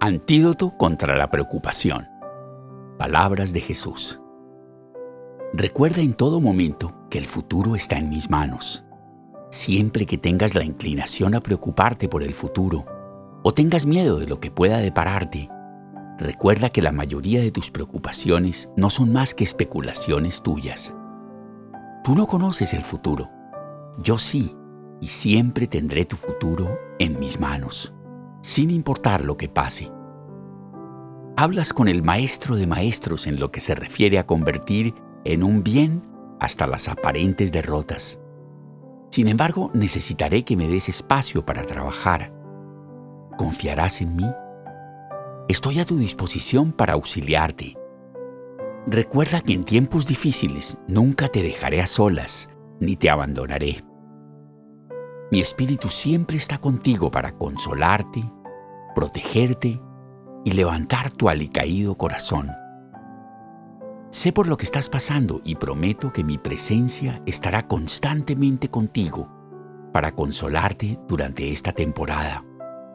Antídoto contra la preocupación. Palabras de Jesús. Recuerda en todo momento que el futuro está en mis manos. Siempre que tengas la inclinación a preocuparte por el futuro o tengas miedo de lo que pueda depararte, recuerda que la mayoría de tus preocupaciones no son más que especulaciones tuyas. Tú no conoces el futuro. Yo sí, y siempre tendré tu futuro en mis manos, sin importar lo que pase. Hablas con el maestro de maestros en lo que se refiere a convertir en un bien hasta las aparentes derrotas. Sin embargo, necesitaré que me des espacio para trabajar. ¿Confiarás en mí? Estoy a tu disposición para auxiliarte. Recuerda que en tiempos difíciles nunca te dejaré a solas, ni te abandonaré. Mi espíritu siempre está contigo para consolarte, protegerte y levantar tu alicaído corazón. Sé por lo que estás pasando y prometo que mi presencia estará constantemente contigo para consolarte durante esta temporada.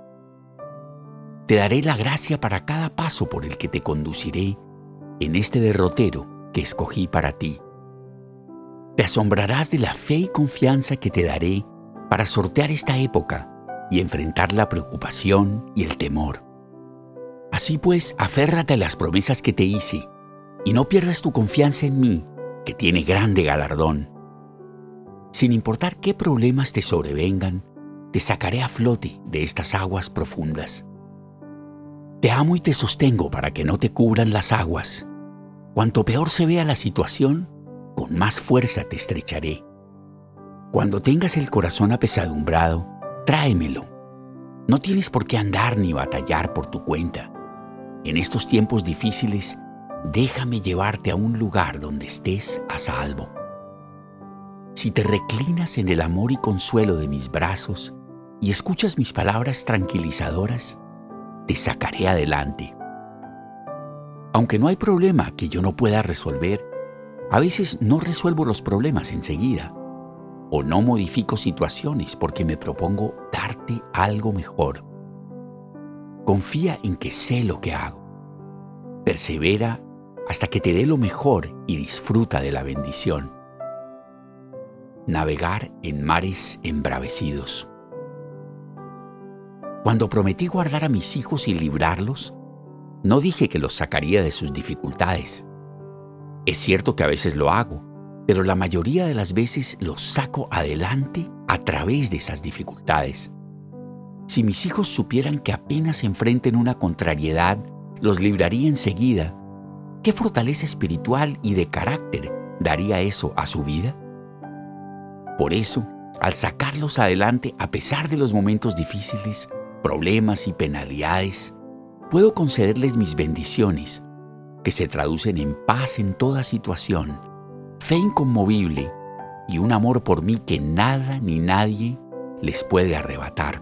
Te daré la gracia para cada paso por el que te conduciré en este derrotero que escogí para ti. Te asombrarás de la fe y confianza que te daré para sortear esta época y enfrentar la preocupación y el temor. Así pues, aférrate a las promesas que te hice y no pierdas tu confianza en mí, que tiene grande galardón. Sin importar qué problemas te sobrevengan, te sacaré a flote de estas aguas profundas. Te amo y te sostengo para que no te cubran las aguas. Cuanto peor se vea la situación, con más fuerza te estrecharé. Cuando tengas el corazón apesadumbrado, tráemelo. No tienes por qué andar ni batallar por tu cuenta. En estos tiempos difíciles, déjame llevarte a un lugar donde estés a salvo. Si te reclinas en el amor y consuelo de mis brazos y escuchas mis palabras tranquilizadoras, te sacaré adelante. Aunque no hay problema que yo no pueda resolver, a veces no resuelvo los problemas enseguida, o no modifico situaciones porque me propongo darte algo mejor. Confía en que sé lo que hago. Persevera hasta que te dé lo mejor y disfruta de la bendición. Navegar en mares embravecidos. Cuando prometí guardar a mis hijos y librarlos, no dije que los sacaría de sus dificultades. Es cierto que a veces lo hago, pero la mayoría de las veces los saco adelante a través de esas dificultades. Si mis hijos supieran que apenas enfrenten una contrariedad, los libraría enseguida, ¿qué fortaleza espiritual y de carácter daría eso a su vida? Por eso, al sacarlos adelante a pesar de los momentos difíciles, problemas y penalidades, puedo concederles mis bendiciones, que se traducen en paz en toda situación, fe inconmovible y un amor por mí que nada ni nadie les puede arrebatar.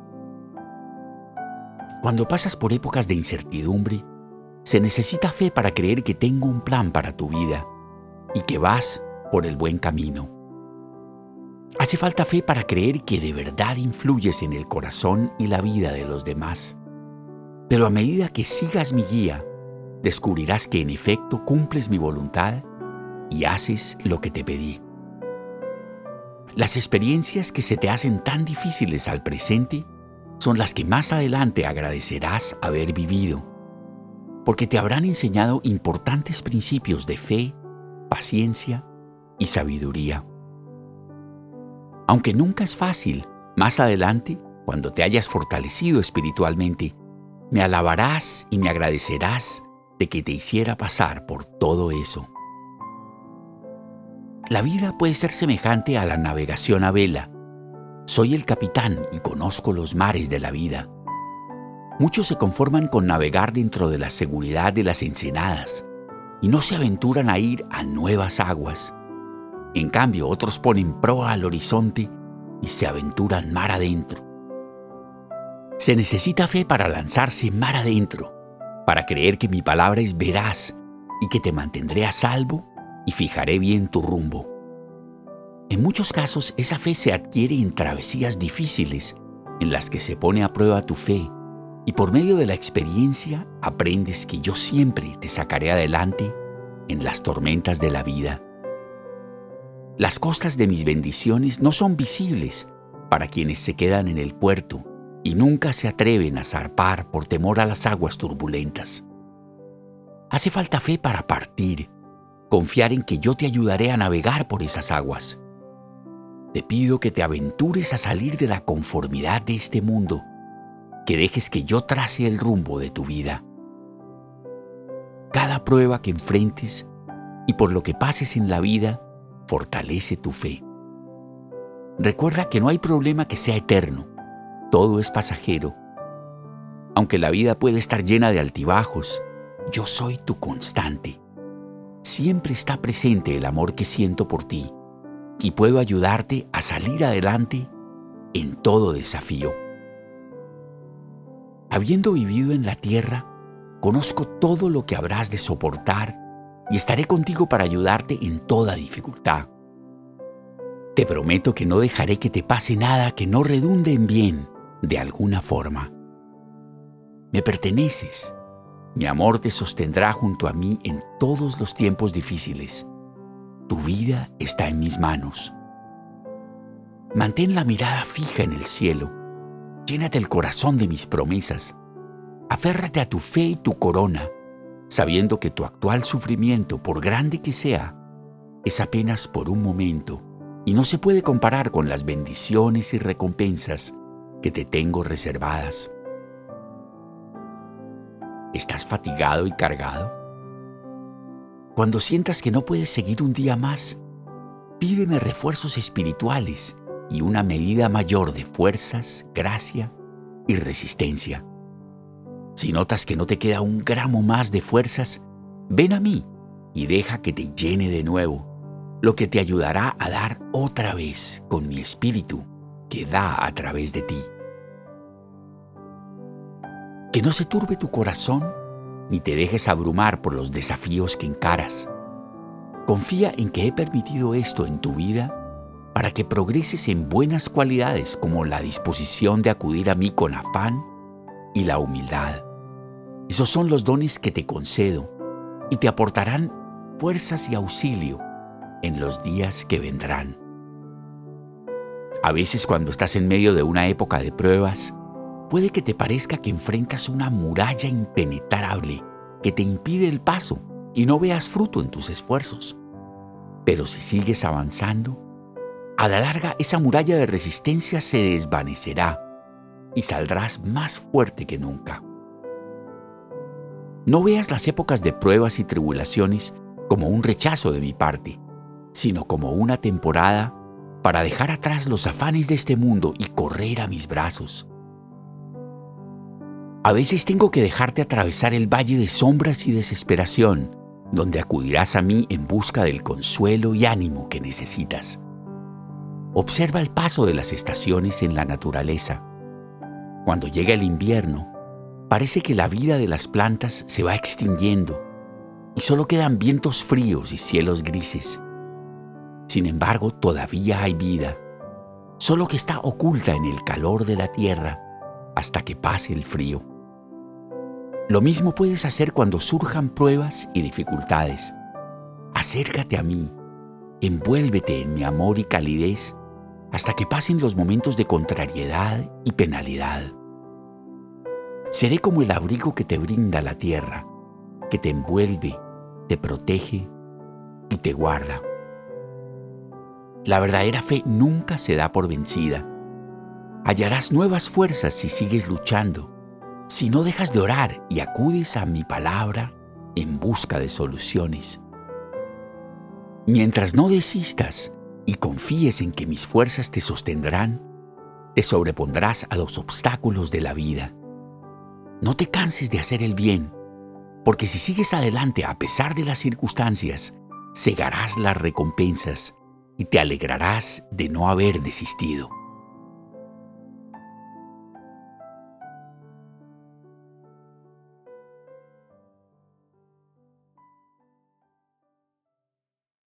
Cuando pasas por épocas de incertidumbre, se necesita fe para creer que tengo un plan para tu vida y que vas por el buen camino. Hace falta fe para creer que de verdad influyes en el corazón y la vida de los demás. Pero a medida que sigas mi guía, descubrirás que en efecto cumples mi voluntad y haces lo que te pedí. Las experiencias que se te hacen tan difíciles al presente son las que más adelante agradecerás haber vivido, porque te habrán enseñado importantes principios de fe, paciencia y sabiduría. Aunque nunca es fácil, más adelante, cuando te hayas fortalecido espiritualmente, me alabarás y me agradecerás de que te hiciera pasar por todo eso. La vida puede ser semejante a la navegación a vela. Soy el capitán y conozco los mares de la vida. Muchos se conforman con navegar dentro de la seguridad de las ensenadas y no se aventuran a ir a nuevas aguas. En cambio, otros ponen proa al horizonte y se aventuran mar adentro. Se necesita fe para lanzarse mar adentro, para creer que mi palabra es veraz y que te mantendré a salvo y fijaré bien tu rumbo. En muchos casos, esa fe se adquiere en travesías difíciles en las que se pone a prueba tu fe Y por medio de la experiencia aprendes que yo siempre te sacaré adelante en las tormentas de la vida. Las costas de mis bendiciones no son visibles para quienes se quedan en el puerto y nunca se atreven a zarpar por temor a las aguas turbulentas. Hace falta fe para partir, confiar en que yo te ayudaré a navegar por esas aguas. Te pido que te aventures a salir de la conformidad de este mundo, que dejes que yo trace el rumbo de tu vida. Cada prueba que enfrentes y por lo que pases en la vida, fortalece tu fe. Recuerda que no hay problema que sea eterno, todo es pasajero. Aunque la vida puede estar llena de altibajos, yo soy tu constante. Siempre está presente el amor que siento por ti y puedo ayudarte a salir adelante en todo desafío. Habiendo vivido en la tierra, conozco todo lo que habrás de soportar y estaré contigo para ayudarte en toda dificultad. Te prometo que no dejaré que te pase nada que no redunde en bien de alguna forma. Me perteneces. Mi amor te sostendrá junto a mí en todos los tiempos difíciles. Tu vida está en mis manos. Mantén la mirada fija en el cielo. Llénate el corazón de mis promesas. Aférrate a tu fe y tu corona, sabiendo que tu actual sufrimiento, por grande que sea, es apenas por un momento y no se puede comparar con las bendiciones y recompensas que te tengo reservadas. ¿Estás fatigado y cargado? Cuando sientas que no puedes seguir un día más, pídeme refuerzos espirituales y una medida mayor de fuerzas, gracia y resistencia. Si notas que no te queda un gramo más de fuerzas, ven a mí y deja que te llene de nuevo, lo que te ayudará a dar otra vez con mi espíritu que da a través de ti. Que no se turbe tu corazón ni te dejes abrumar por los desafíos que encaras. Confía en que he permitido esto en tu vida para que progreses en buenas cualidades como la disposición de acudir a mí con afán y la humildad. Esos son los dones que te concedo y te aportarán fuerzas y auxilio en los días que vendrán. A veces cuando estás en medio de una época de pruebas, puede que te parezca que enfrentas una muralla impenetrable que te impide el paso y no veas fruto en tus esfuerzos. Pero si sigues avanzando, a la larga esa muralla de resistencia se desvanecerá y saldrás más fuerte que nunca. No veas las épocas de pruebas y tribulaciones como un rechazo de mi parte, sino como una temporada para dejar atrás los afanes de este mundo y correr a mis brazos. A veces tengo que dejarte atravesar el valle de sombras y desesperación, donde acudirás a mí en busca del consuelo y ánimo que necesitas. Observa el paso de las estaciones en la naturaleza. Cuando llega el invierno, parece que la vida de las plantas se va extinguiendo y solo quedan vientos fríos y cielos grises. Sin embargo, todavía hay vida, solo que está oculta en el calor de la tierra hasta que pase el frío. Lo mismo puedes hacer cuando surjan pruebas y dificultades. Acércate a mí, envuélvete en mi amor y calidez hasta que pasen los momentos de contrariedad y penalidad. Seré como el abrigo que te brinda la tierra, que te envuelve, te protege y te guarda. La verdadera fe nunca se da por vencida. Hallarás nuevas fuerzas si sigues luchando, si no dejas de orar y acudes a mi palabra en busca de soluciones. Mientras no desistas y confíes en que mis fuerzas te sostendrán, te sobrepondrás a los obstáculos de la vida. No te canses de hacer el bien, porque si sigues adelante a pesar de las circunstancias, segarás las recompensas y te alegrarás de no haber desistido.